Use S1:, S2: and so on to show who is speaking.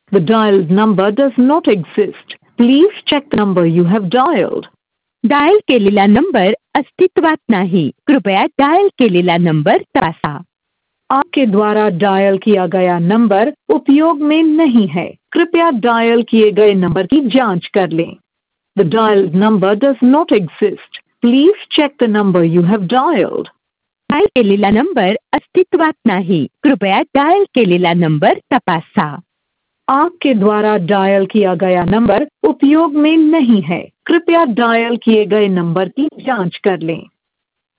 S1: The dialed number does not exist. Please check the number you have dialed.
S2: Dial केलेला number अस्तित्वात नाही, कृपया dial केलेला number तपासा.
S1: आपके द्वारा डायल किया गया नंबर उपयोग में नहीं है, कृपया डायल किए गए नंबर की जांच कर लें. The dialed number does not exist. Please check the number you have dialed.
S2: Dial केलेला नंबर अस्तित्वात नाही, कृपया डायल केलेला नंबर तपासा.
S1: आपके द्वारा डायल किया गया नंबर उपयोग में नहीं है, कृपया डायल किए गए नंबर की जांच कर लें.